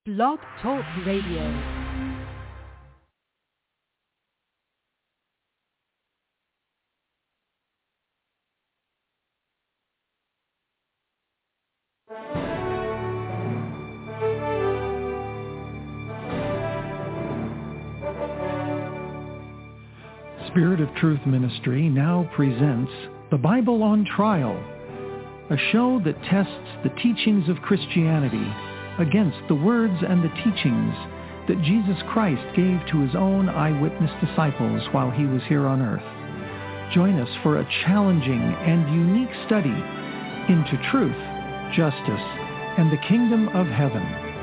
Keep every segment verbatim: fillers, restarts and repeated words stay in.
Blog Talk Radio. Spirit of Truth Ministry now presents The Bible on Trial, a show that tests the teachings of Christianity against the words and the teachings that Jesus Christ gave to his own eyewitness disciples while he was here on earth. Join us for a challenging and unique study into truth, justice, and the kingdom of heaven.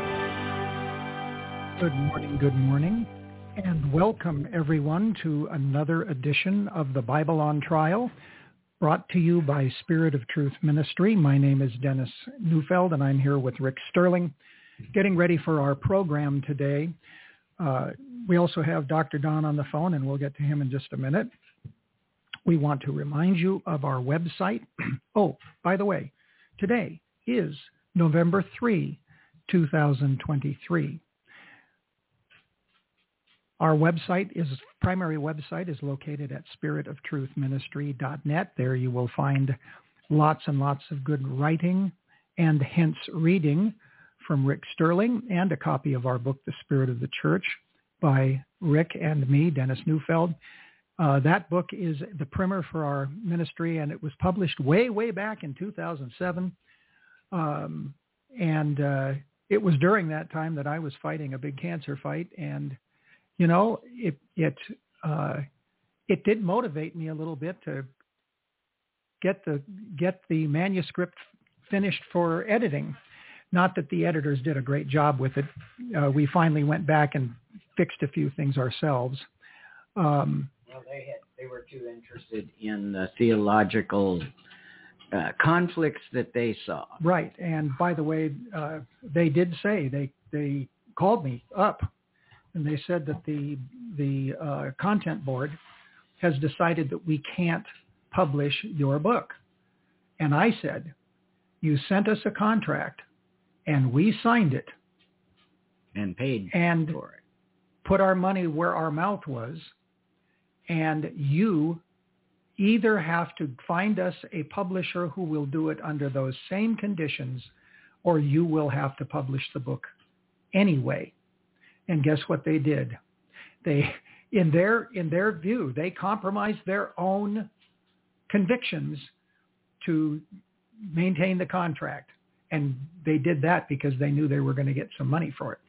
Good morning, good morning. And welcome, everyone, to another edition of the Bible on Trial, brought to you by Spirit of Truth Ministry. My name is Dennis Neufeld, and I'm here with Rick Sterling, getting ready for our program today. Uh, we also have Doctor Don on the phone, and we'll get to him in just a minute. We want to remind you of our website. Oh, by the way, today is November third, two thousand twenty-three. Our website is primary website is located at spirit of truth ministry dot net. There you will find lots and lots of good writing and hence reading from Rick Sterling and a copy of our book, The Spirit of the Church, by Rick and me, Dennis Neufeld. Uh, that book is the primer for our ministry, and it was published way, way back in two thousand seven. Um, and uh, it was during that time that I was fighting a big cancer fight, and You know, it it uh, it did motivate me a little bit to get the get the manuscript finished for editing. Not that the editors did a great job with it. Uh, we finally went back and fixed a few things ourselves. Um, well, they had they were too interested in the theological uh, conflicts that they saw. Right, and by the way, uh, they did say they they called me up. And they said that the the uh, content board has decided that we can't publish your book. And I said, you sent us a contract, and we signed it. And paid and for it. Put our money where our mouth was. And you either have to find us a publisher who will do it under those same conditions, or you will have to publish the book anyway. And guess what they did? They, in their in their view, they compromised their own convictions to maintain the contract. And they did that because they knew they were going to get some money for it.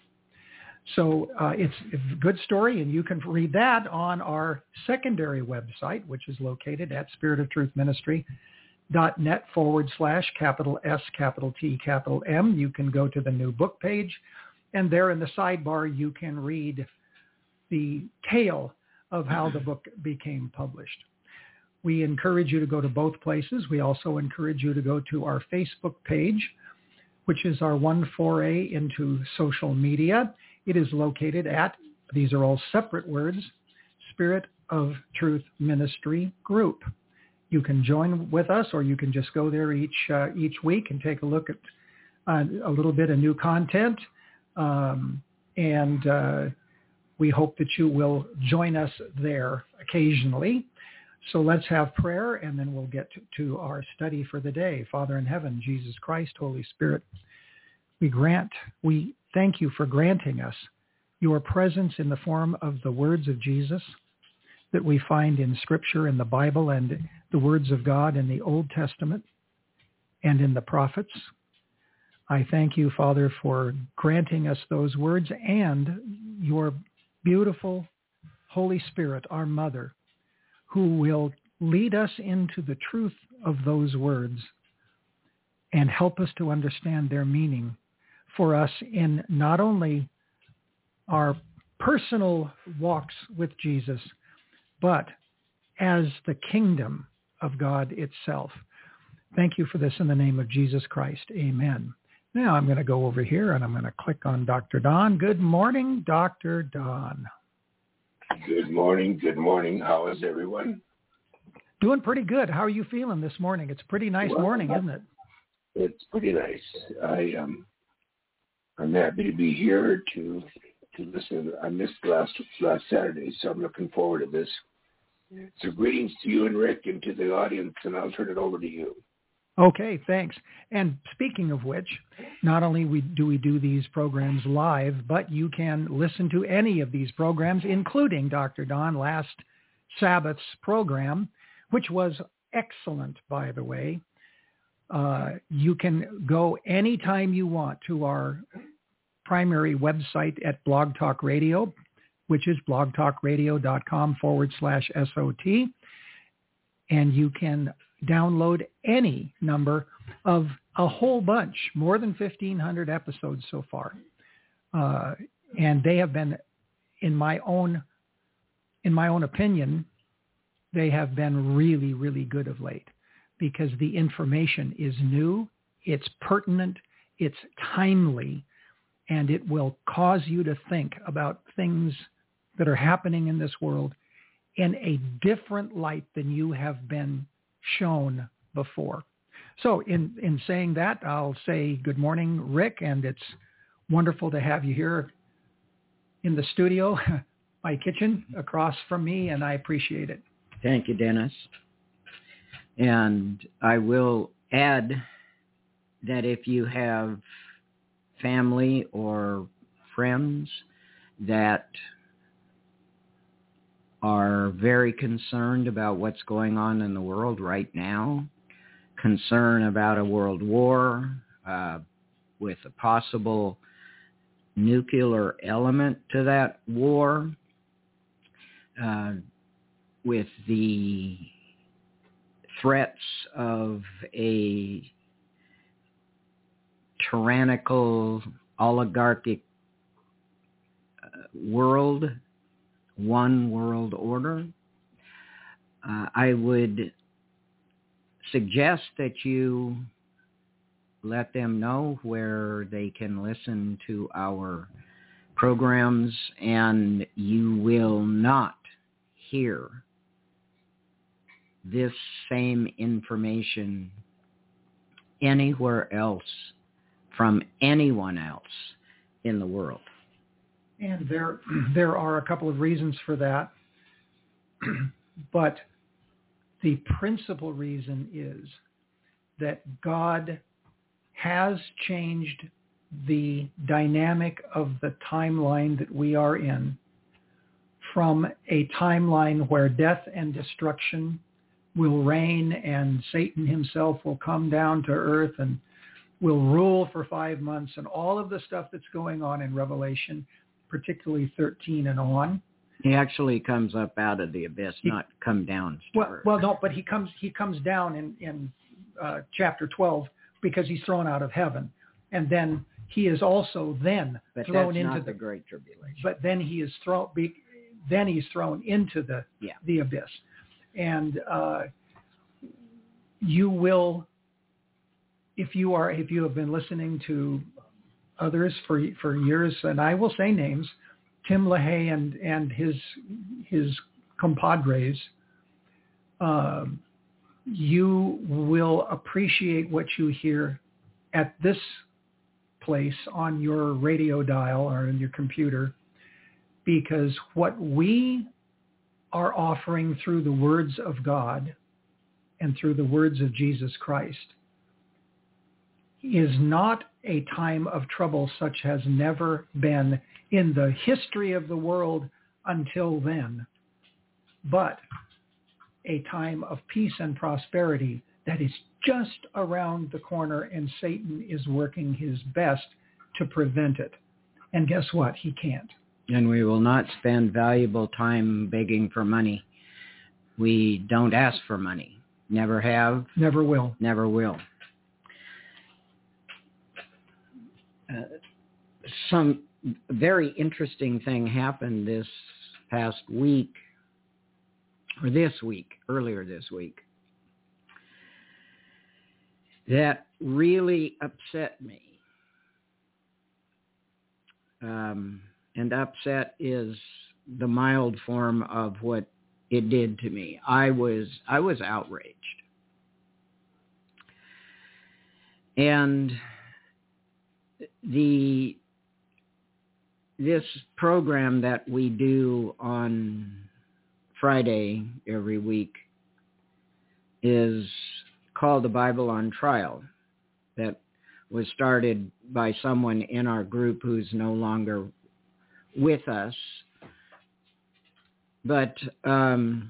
So uh, it's, it's a good story, and you can read that on our secondary website, which is located at spirit of truth ministry dot net forward slash capital S, capital T, capital M. You can go to the new book page. And there in the sidebar, you can read the tale of how the book became published. We encourage you to go to both places. We also encourage you to go to our Facebook page, which is our one foray into social media. It is located at, these are all separate words, Spirit of Truth Ministry Group. You can join with us, or you can just go there each uh, each week and take a look at uh, a little bit of new content. Um, and uh, we hope that you will join us there occasionally. So let's have prayer, and then we'll get to, to our study for the day. Father in heaven, Jesus Christ, Holy Spirit, we grant, we thank you for granting us your presence in the form of the words of Jesus that we find in Scripture, in the Bible, and the words of God in the Old Testament and in the prophets. I thank you, Father, for granting us those words and your beautiful Holy Spirit, our Mother, who will lead us into the truth of those words and help us to understand their meaning for us in not only our personal walks with Jesus, but as the kingdom of God itself. Thank you for this in the name of Jesus Christ. Amen. Now I'm going to go over here and I'm going to click on Doctor Don. Good morning, Doctor Don. Good morning. Good morning. How is everyone? Doing pretty good. How are you feeling this morning? It's a pretty nice well, morning, isn't it? It's pretty nice. I um, I'm happy to be here to to listen. I missed last last Saturday, so I'm looking forward to this. So greetings to you and Rick and to the audience, and I'll turn it over to you. Okay, thanks. And speaking of which, not only we, do we do these programs live, but you can listen to any of these programs, including Doctor Don last Sabbath's program, which was excellent, by the way. Uh, you can go anytime you want to our primary website at Blog Talk Radio, which is blogtalkradio.com forward slash SOT. And you can download any number of a whole bunch, more than fifteen hundred episodes so far. Uh, and they have been, in my own, in my own opinion, they have been really, really good of late because the information is new, it's pertinent, it's timely, and it will cause you to think about things that are happening in this world in a different light than you have been shown before. So in, in saying that, I'll say good morning, Rick, and it's wonderful to have you here in the studio, my kitchen, across from me, and I appreciate it. Thank you, Dennis. And I will add that if you have family or friends that are very concerned about what's going on in the world right now, concern about a world war uh, with a possible nuclear element to that war, uh, with the threats of a tyrannical, oligarchic uh, world, one world order, uh, I would suggest that you let them know where they can listen to our programs, and you will not hear this same information anywhere else from anyone else in the world. And there, there are a couple of reasons for that, but the principal reason is that God has changed the dynamic of the timeline that we are in from a timeline where death and destruction will reign and Satan himself will come down to earth and will rule for five months and all of the stuff that's going on in Revelation, particularly thirteen and on. He actually comes up out of the abyss, he, not come down to well, earth. Well, no, but he comes he comes down in, in uh, chapter twelve because he's thrown out of heaven. And then he is also then but thrown that's into not the, the Great Tribulation. But then he is thrown be, then he's thrown into the yeah. the abyss. And uh, you will, if you are, if you have been listening to others for for years, and I will say names, Tim LaHaye and and his his compadres, uh, you will appreciate what you hear at this place on your radio dial or in your computer, because what we are offering through the words of God and through the words of Jesus Christ is not a time of trouble such has never been in the history of the world until then, but a time of peace and prosperity that is just around the corner, and Satan is working his best to prevent it. And guess what? He can't. And we will not spend valuable time begging for money. We don't ask for money. Never have. Never will. Never will. Uh, some very interesting thing happened this past week, or this week, earlier this week, that really upset me. Um, and upset is the mild form of what it did to me. I was I was outraged. And the this program that we do on Friday every week is called The Bible on Trial. That was started by someone in our group who's no longer with us. But um,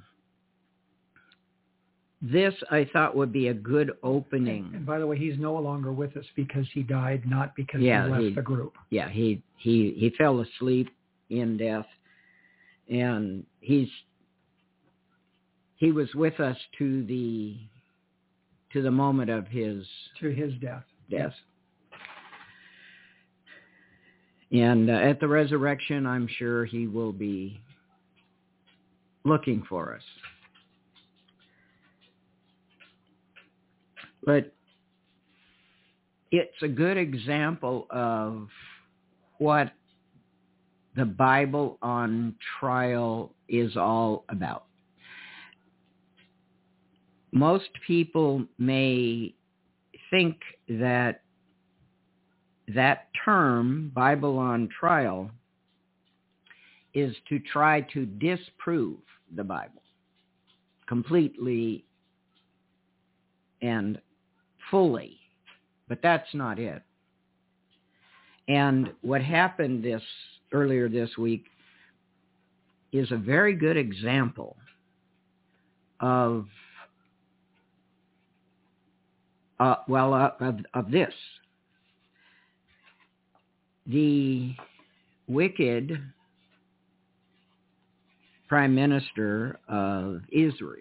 this, I thought, would be a good opening. And by the way, he's no longer with us because he died, not because yeah, he left he, the group. Yeah, he, he, he fell asleep in death, and he's he was with us to the to the moment of his to his death. Death. And uh, at the resurrection, I'm sure he will be looking for us. But it's a good example of what the Bible on Trial is all about. Most people may think that that term, Bible on Trial, is to try to disprove the Bible completely and fully. But that's not it. And what happened this earlier this week is a very good example of uh, well uh, of, of this. The wicked prime minister of Israel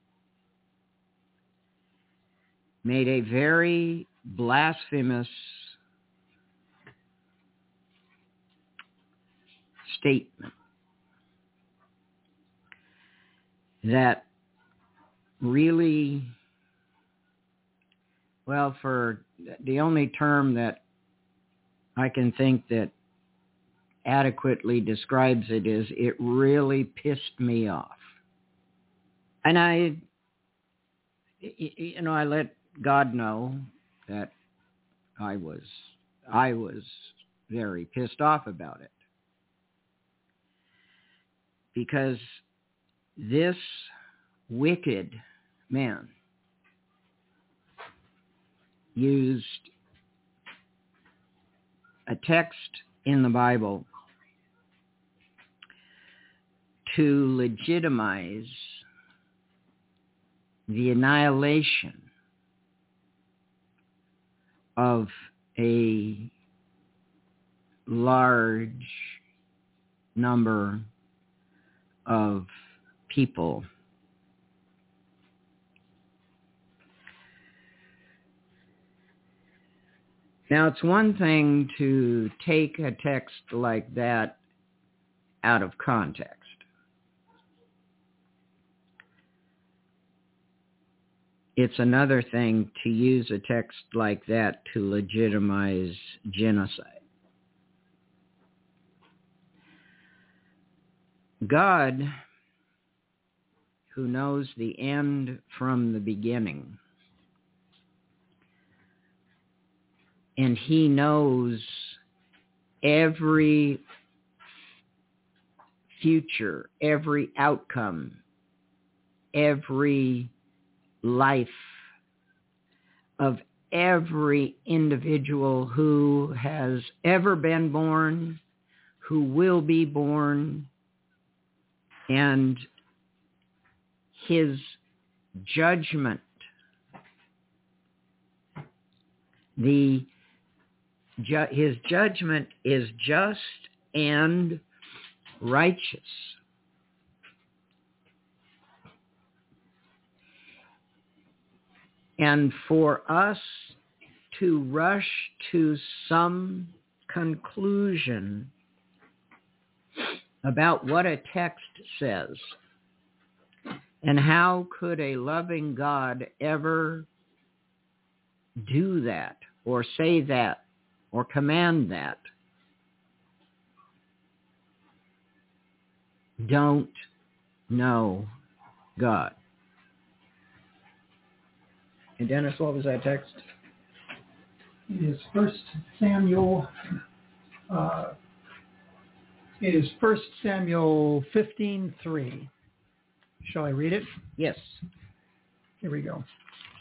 made a very blasphemous statement that really, well, for the only term that I can think that adequately describes it is, it really pissed me off. And I, you know, I let God know that I was, I was very pissed off about it. Because this wicked man used a text in the Bible to legitimize the annihilation of a large number of people. Now, it's one thing to take a text like that out of context. It's another thing to use a text like that to legitimize genocide. God, who knows the end from the beginning, and he knows every future, every outcome, every life of every individual who has ever been born, who will be born, and his judgment, the ju- his judgment is just and righteous. And for us to rush to some conclusion about what a text says, and how could a loving God ever do that, or say that, or command that, don't know God. And Dennis, what was that text? It is First Samuel uh, It is First Samuel fifteen three. Shall I read it? Yes. Here we go.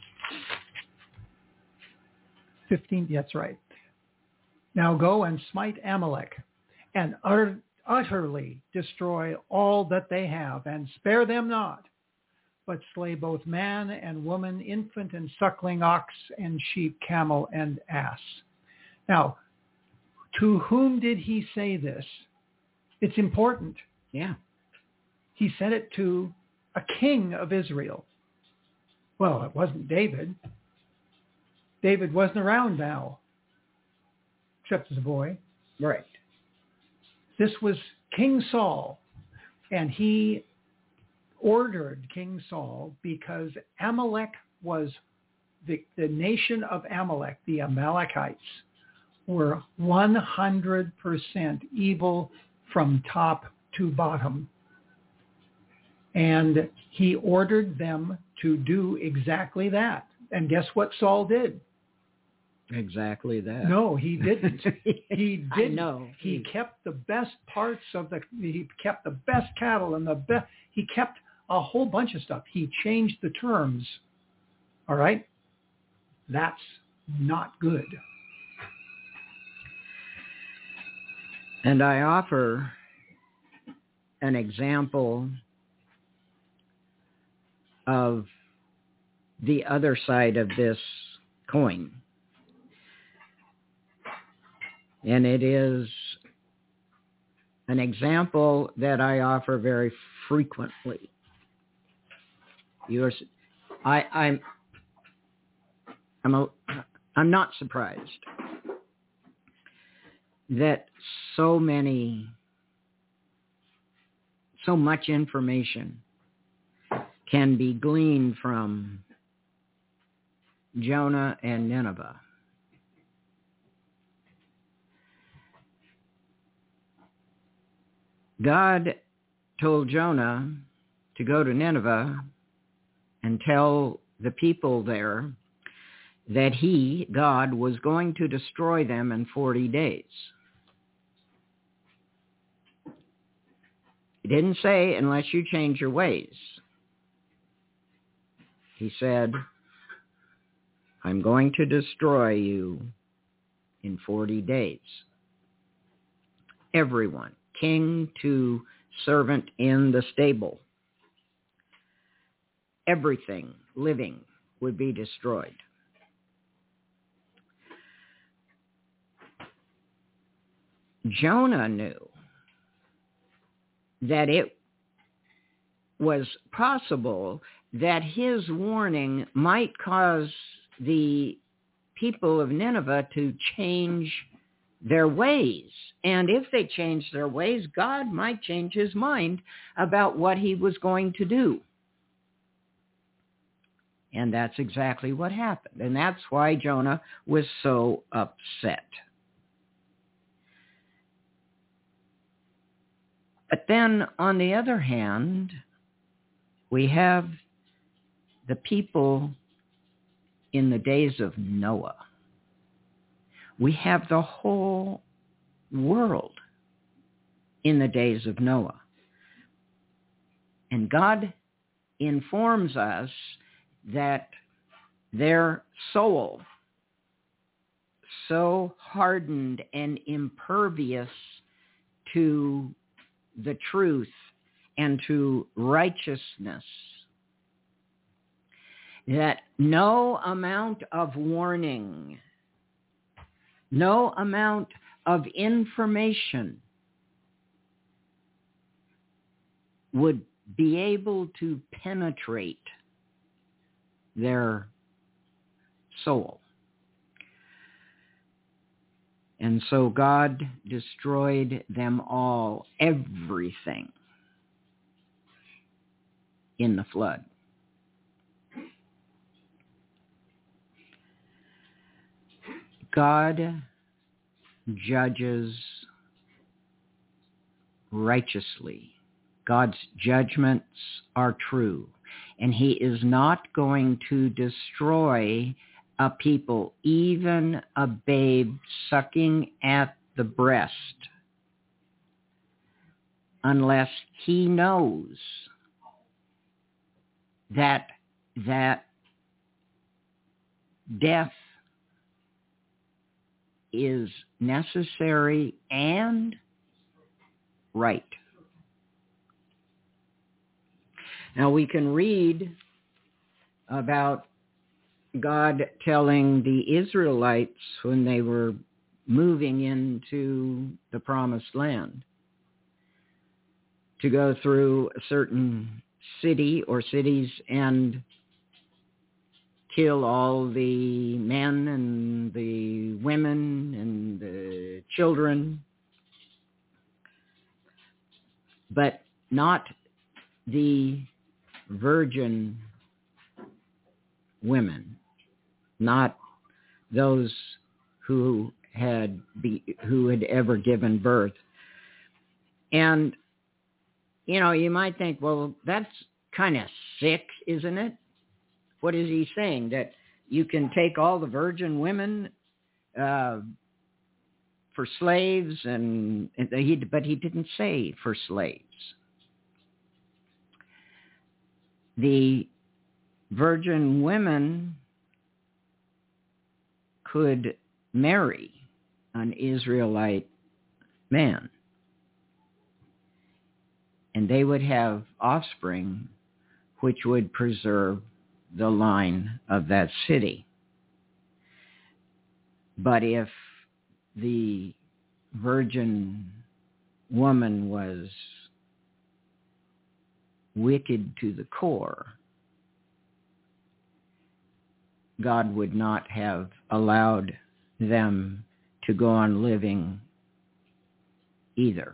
fifteen, that's right. Now go and smite Amalek and utter, utterly destroy all that they have, and spare them not, but slay both man and woman, infant and suckling, ox and sheep, camel and ass. Now, to whom did he say this? It's important. Yeah. He said it to a king of Israel. Well, it wasn't David. David wasn't around now, except as a boy. Right. This was King Saul, and he ordered King Saul because Amalek was, the, the nation of Amalek, the Amalekites, were one hundred percent evil from top to bottom. And he ordered them to do exactly that. And guess what Saul did? Exactly that. No, he didn't. He didn't. I know. He kept the best parts of the, he kept the best cattle and the best, he kept a whole bunch of stuff. He changed the terms. All right? That's not good. And I offer an example of the other side of this coin. And it is an example that I offer very frequently. You're, I, I'm, I'm, a, I'm not surprised that so many, so much information can be gleaned from Jonah and Nineveh. God told Jonah to go to Nineveh and tell the people there that he, God, was going to destroy them in forty days. He didn't say, unless you change your ways. He said, I'm going to destroy you in forty days. Everyone, king to servant in the stable, everything living would be destroyed. Jonah knew that it was possible that his warning might cause the people of Nineveh to change their ways. And if they changed their ways, God might change his mind about what he was going to do. And that's exactly what happened. And that's why Jonah was so upset. But then, on the other hand, we have the people in the days of Noah. We have the whole world in the days of Noah. And God informs us that their soul, so hardened and impervious to the truth and to righteousness, that no amount of warning, no amount of information would be able to penetrate their soul. And so God destroyed them all, everything, in the flood. God judges righteously. God's judgments are true. And he is not going to destroy a people, even a babe sucking at the breast, unless he knows that that death is necessary and right. Now we can read about God telling the Israelites when they were moving into the promised land to go through a certain city or cities and kill all the men and the women and the children, but not the virgin women, not those who had be, who had ever given birth. And, you know, you might think, well, that's kind of sick, isn't it? What is he saying? That you can take all the virgin women uh, for slaves, and, and he, but he didn't say for slaves. The virgin women could marry an Israelite man, and they would have offspring which would preserve the line of that city. But if the virgin woman was wicked to the core, God would not have allowed them to go on living either.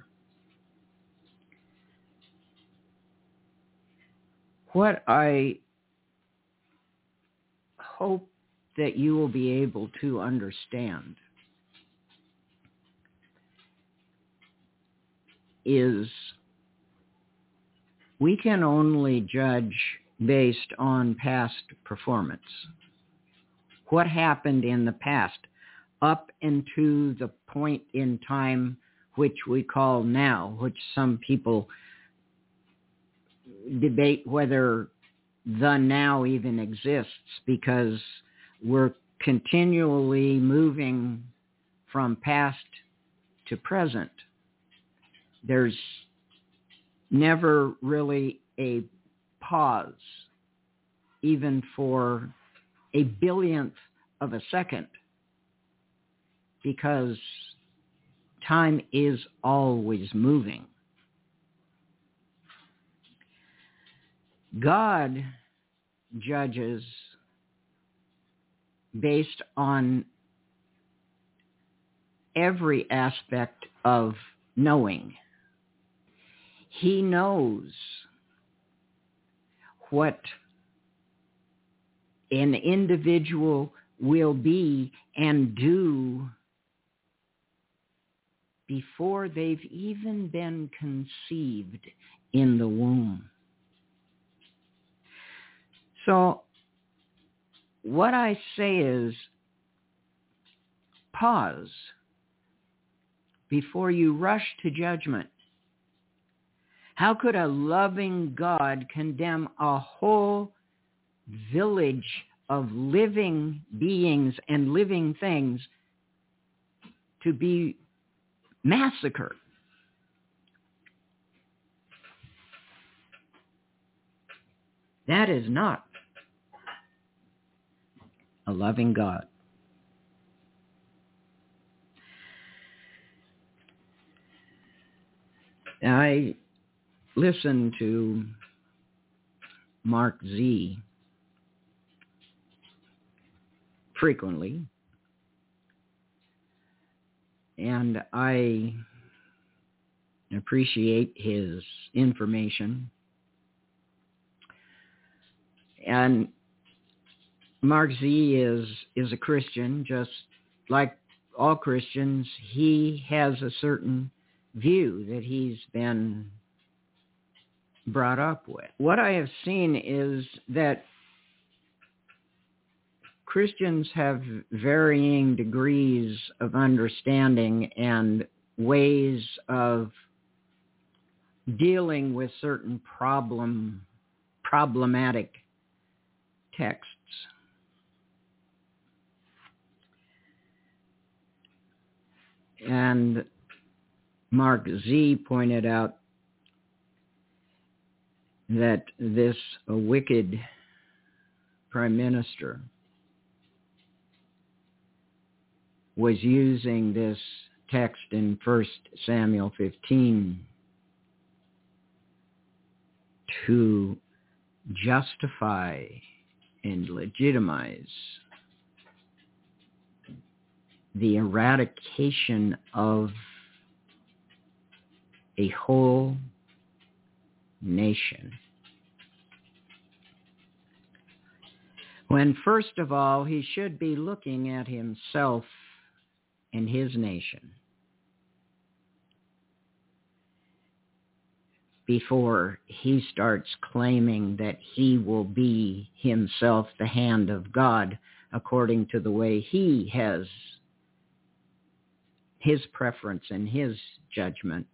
What I hope that you will be able to understand is we can only judge based on past performance. What happened in the past up into the point in time which we call now, which some people debate whether the now even exists, because we're continually moving from past to present. There's never really a pause, even for a billionth of a second, because time is always moving. God judges based on every aspect of knowing. He knows what an individual will be and do before they've even been conceived in the womb. So what I say is, pause before you rush to judgment. How could a loving God condemn a whole village of living beings and living things to be massacred? That is not a loving God. I listen to Mark Z frequently, and I appreciate his information. And Mark Z is is a Christian, just like all Christians. He has a certain view that he's been brought up with. What I have seen is that Christians have varying degrees of understanding and ways of dealing with certain problem, problematic texts. And Mark Z pointed out that this a wicked prime minister was using this text in First Samuel fifteen to justify and legitimize the eradication of a whole nation. When first of all, he should be looking at himself and his nation before he starts claiming that he will be himself the hand of God according to the way he has his preference and his judgment.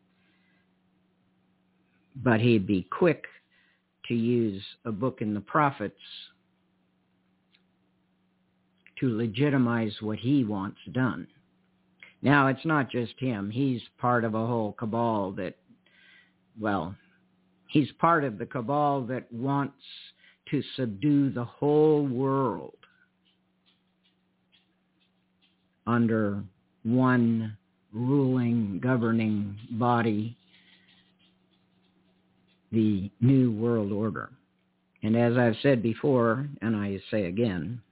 But he'd be quick to use a book in the prophets to legitimize what he wants done. Now, it's not just him. He's part of a whole cabal that, well, he's part of the cabal that wants to subdue the whole world under one ruling, governing body, the New World Order. And as I've said before, and I say again,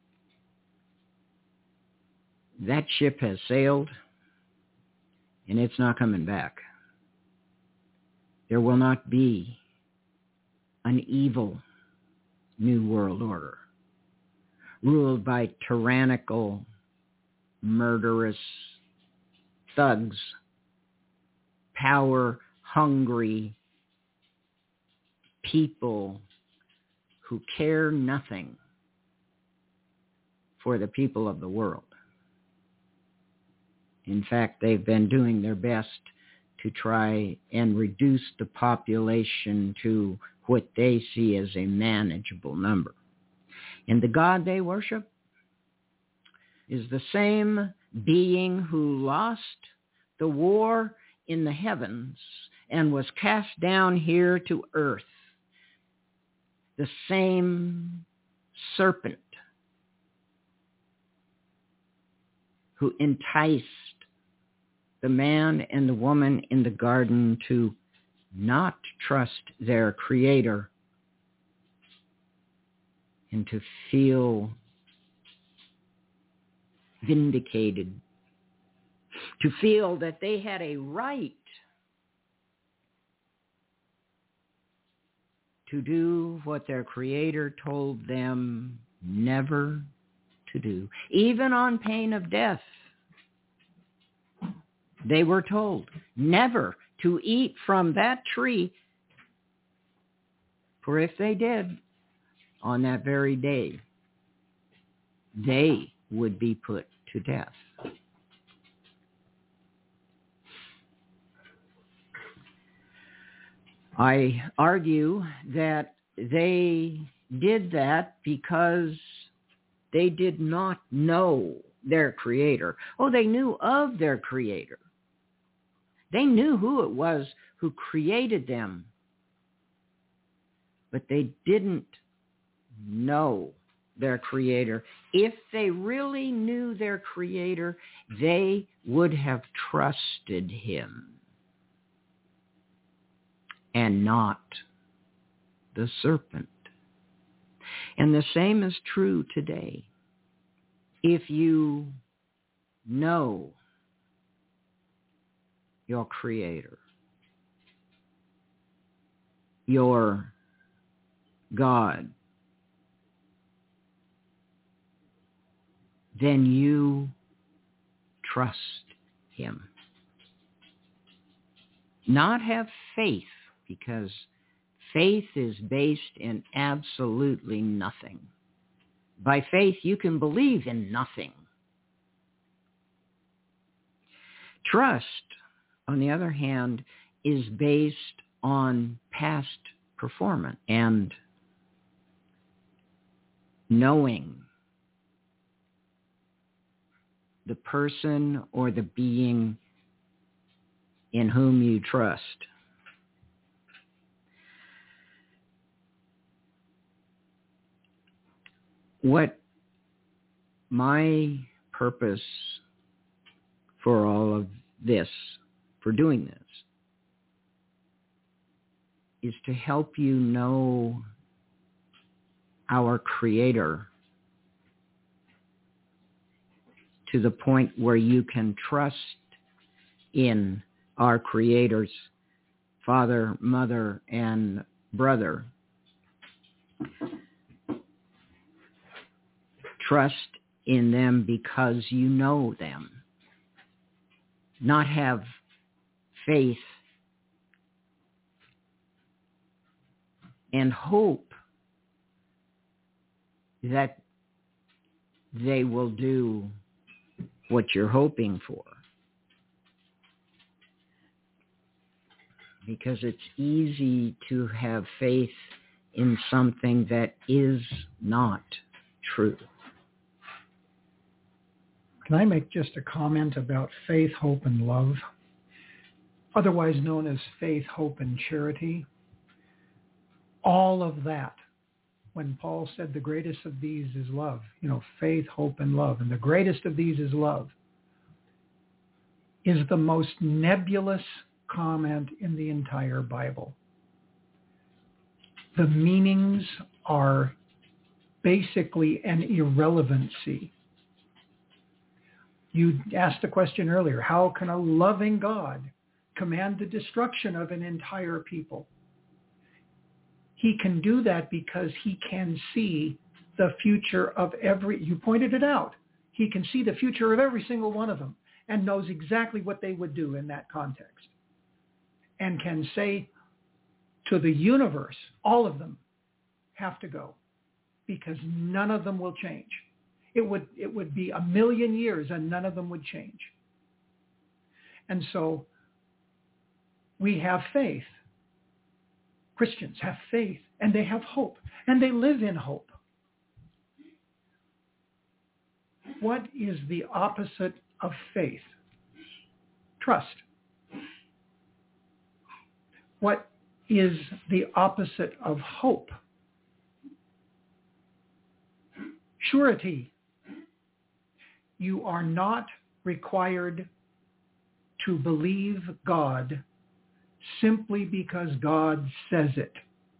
that ship has sailed, and it's not coming back. There will not be an evil New World Order ruled by tyrannical, murderous thugs, power-hungry people who care nothing for the people of the world. In fact, they've been doing their best to try and reduce the population to what they see as a manageable number. And the God they worship is the same being who lost the war in the heavens and was cast down here to earth. The same serpent who enticed the man and the woman in the garden to not trust their Creator and to feel vindicated, to feel that they had a right to do what their Creator told them never to do, even on pain of death. They were told never to eat from that tree, for if they did, on that very day, they would be put to death. I argue that they did that because they did not know their Creator. Oh, they knew of their Creator. They knew who it was who created them, but they didn't know their Creator. If they really knew their Creator, they would have trusted Him and not the serpent. And the same is true today. If you know your Creator, your God, then you trust Him. Not have faith, because faith is based in absolutely nothing. By faith, you can believe in nothing. Trust, on the other hand, is based on past performance and knowing the person or the being in whom you trust. What my purpose for all of this, for doing this, is to help you know our Creator to the point where you can trust in our Creator's father, mother, and brother. Trust in them because you know them. Not have faith and hope that they will do what you're hoping for. Because it's easy to have faith in something that is not true. Can I make just a comment about faith, hope, and love, otherwise known as faith, hope, and charity? All of that, when Paul said the greatest of these is love, you know, faith, hope, and love, and the greatest of these is love, is the most nebulous comment in the entire Bible. The meanings are basically an irrelevancy. You asked the question earlier, how can a loving God command the destruction of an entire people? He can do that because he can see the future of every, you pointed it out, he can see the future of every single one of them and knows exactly what they would do in that context. And can say to the universe, all of them have to go because none of them will change. It would it would be a million years and none of them would change. And so we have faith. Christians have faith and they have hope and they live in hope. What is the opposite of faith? Trust. What is the opposite of hope? Surety. You are not required to believe God simply because God says it.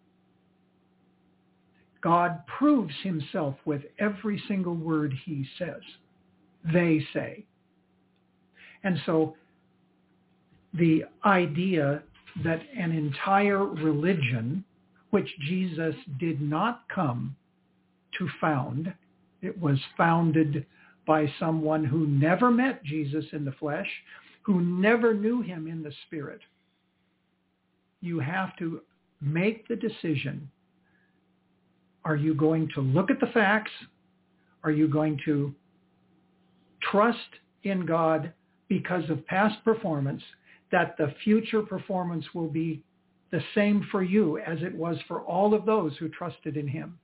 God proves himself with every single word he says, they say. And so the idea that an entire religion, which Jesus did not come to found, it was founded by someone who never met Jesus in the flesh, who never knew him in the spirit. You have to make the decision. Are you going to look at the facts? Are you going to trust in God because of past performance, that the future performance will be the same for you as it was for all of those who trusted in him?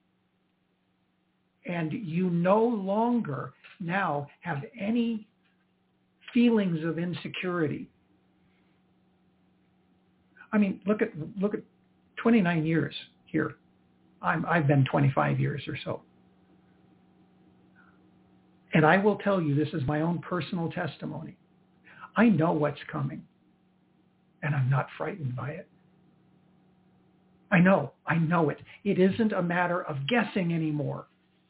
And you no longer now have any feelings of insecurity. I mean, look at look at twenty-nine years here. I'm, I've been twenty-five years or so. And I will tell you, this is my own personal testimony. I know what's coming, and I'm not frightened by it. I know, I know it. It isn't a matter of guessing anymore.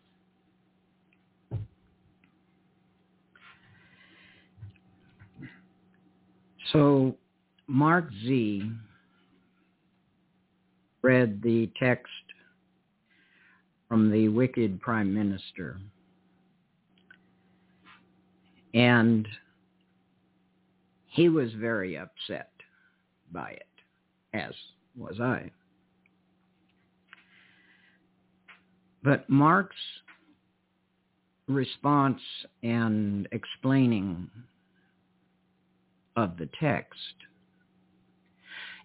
So Mark Z read the text from the wicked prime minister, and he was very upset by it, as was I. But Mark's response and explaining of the text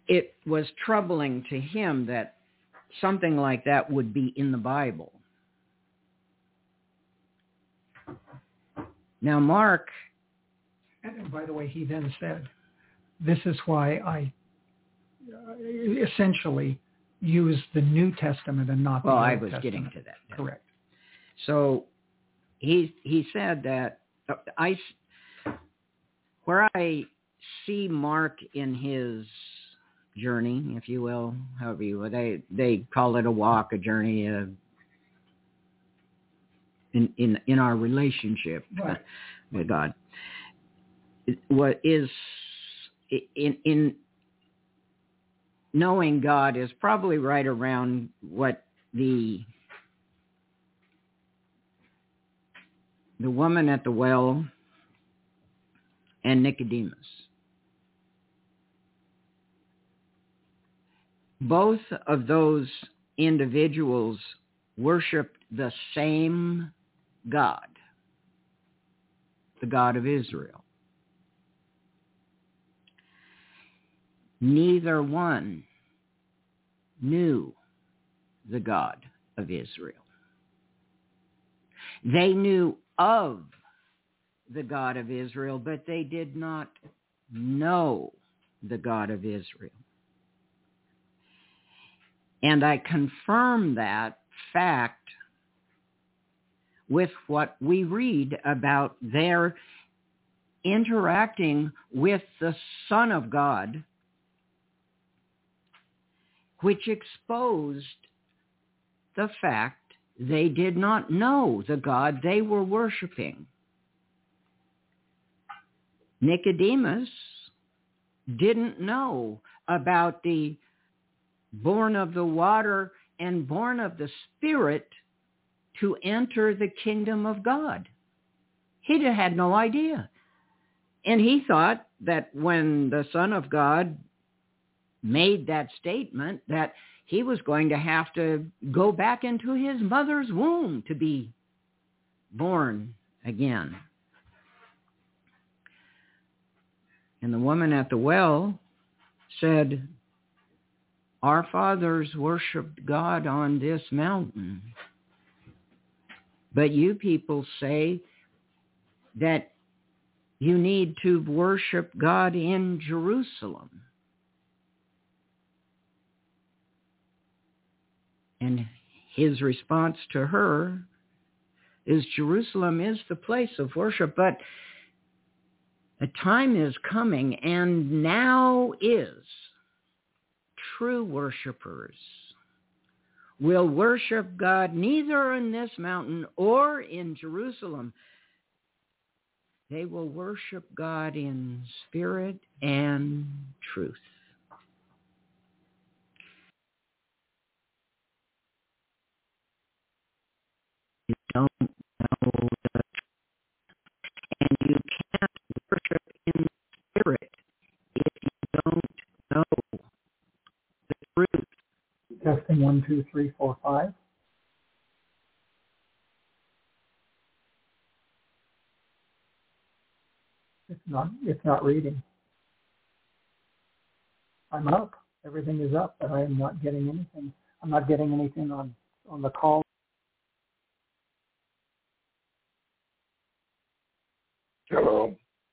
it was troubling to him that something like that would be in the Bible. Now, Mark... And by the way, he then said, this is why I uh, essentially use the New Testament and not the well, Old I was Testament. getting to that. Yeah. Correct. So he he said that uh, I, where I see Mark in his journey, if you will, however you will, they they call it a walk, a journey, a, in in in our relationship Right. with God. What is in in knowing God is probably right around what the the woman at the well and Nicodemus. Both of those individuals worshiped the same God, the God of Israel. Neither one knew the God of Israel. They knew of the God of Israel, but they did not know the God of Israel. And I confirm that fact with what we read about their interacting with the Son of God, which exposed the fact they did not know the God they were worshiping. Nicodemus didn't know about the born of the water and born of the Spirit to enter the kingdom of God. He had no idea. And he thought that when the Son of God made that statement, that he was going to have to go back into his mother's womb to be born again. And the woman at the well said, our fathers worshiped God on this mountain, but you people say that you need to worship God in Jerusalem. And his response to her is, Jerusalem is the place of worship, but a time is coming, and now is, true worshipers will worship God neither in this mountain or in Jerusalem. They will worship God in spirit and truth. You don't know the truth, and you can't worship in spirit if you don't know the truth. Testing one, two, three, four, five. It's not. It's not reading. I'm up. Everything is up, but I am not getting anything. I'm not getting anything on on the call. Hello.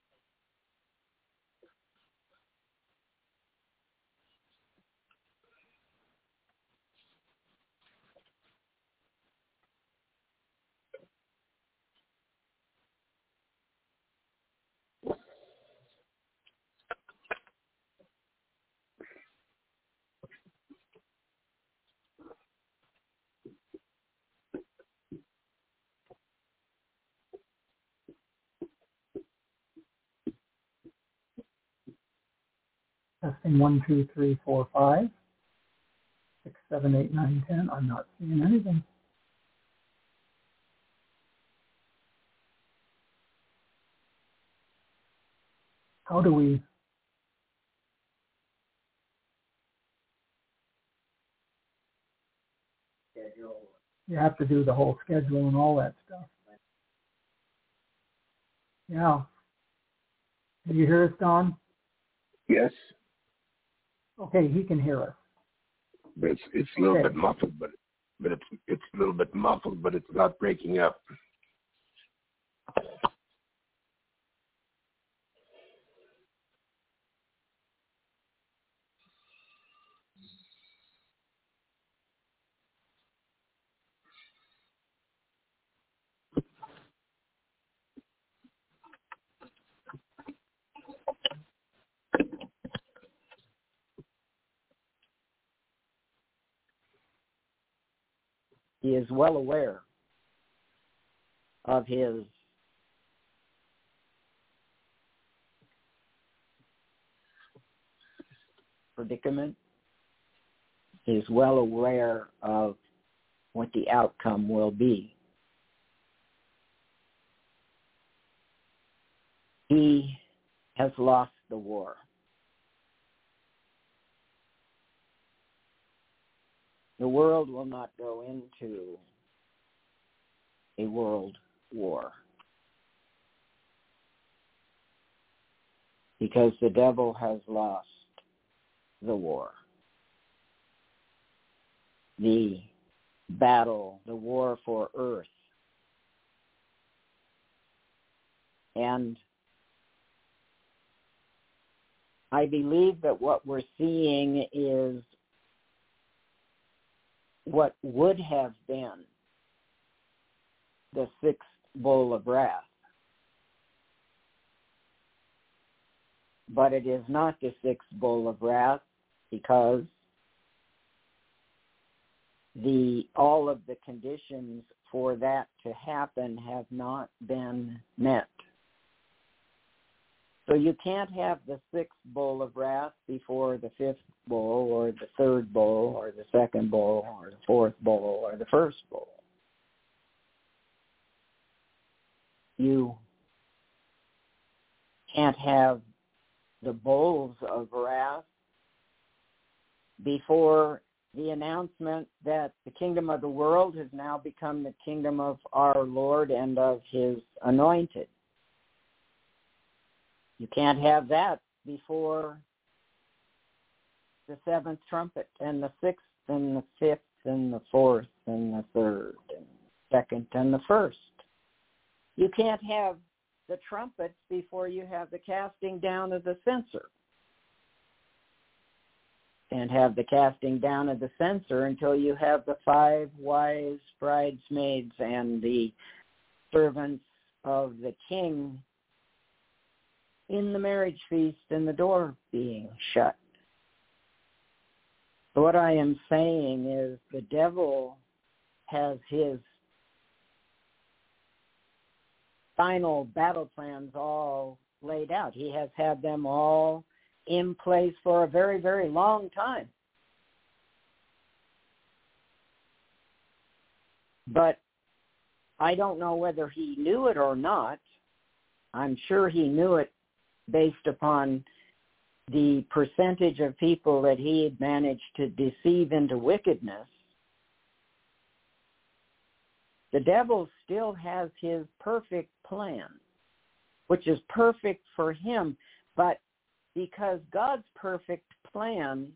Testing one, two, three, four, five, six, seven, eight, nine, ten. I'm not seeing anything. How do we? Schedule. You have to do the whole schedule and all that stuff. Yeah. Can you hear us, Don? Yes. Okay. Okay, he can hear us. But it's it's a little Okay. bit muffled, but but it's it's a little bit muffled, but it's not breaking up. He is well aware of his predicament. He is well aware of what the outcome will be. He has lost the war. The world will not go into a world war because the devil has lost the war. The battle, the war for earth. And I believe that what we're seeing is what would have been the sixth bowl of wrath. But it is not the sixth bowl of wrath because the all of the conditions for that to happen have not been met. So you can't have the sixth bowl of wrath before the fifth bowl or the third bowl or the second bowl or the fourth bowl or the first bowl. You can't have the bowls of wrath before the announcement that the kingdom of the world has now become the kingdom of our Lord and of his anointed. You can't have that before the seventh trumpet and the sixth and the fifth and the fourth and the third and second and the first. You can't have the trumpets before you have the casting down of the censer. And have the casting down of the censer until you have the five wise bridesmaids and the servants of the king in the marriage feast and the door being shut. So what I am saying is the devil has his final battle plans all laid out. He has had them all in place for a very, very long time. But I don't know whether he knew it or not. I'm sure he knew it based upon the percentage of people that he had managed to deceive into wickedness. The devil still has his perfect plan, which is perfect for him, but because God's perfect plan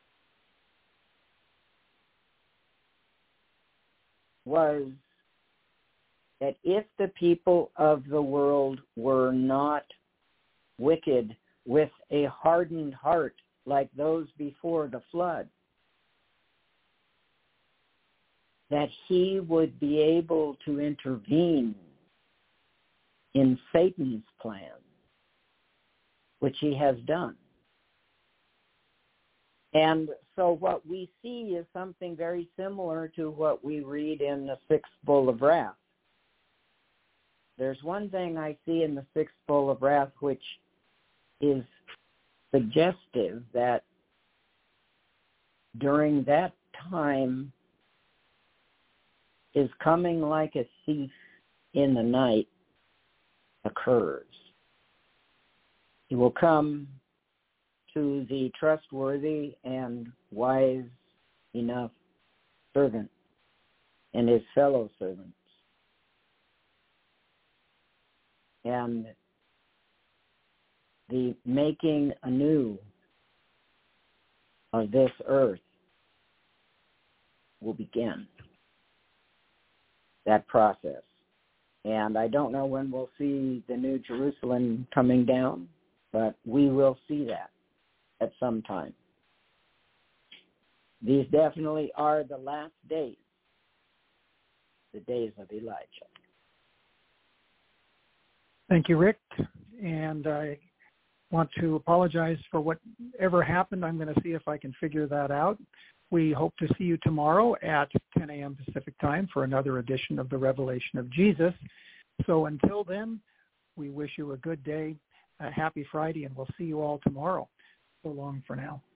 was that if the people of the world were not wicked with a hardened heart like those before the flood, that he would be able to intervene in Satan's plan, which he has done. And so what we see is something very similar to what we read in the sixth bowl of wrath. There's one thing I see in the sixth bowl of wrath which is suggestive that during that time is coming like a thief in the night occurs. He will come to the trustworthy and wise enough servant and his fellow servants. And the making anew of this earth will begin, that process. And I don't know when we'll see the New Jerusalem coming down, but we will see that at some time. These definitely are the last days, the days of Elijah. Thank you, Rick. And I want to apologize for whatever happened. I'm going to see if I can figure that out. We hope to see you tomorrow at ten a.m. Pacific time for another edition of the Revelation of Jesus. So until then, we wish you a good day, a happy Friday, and we'll see you all tomorrow. So long for now.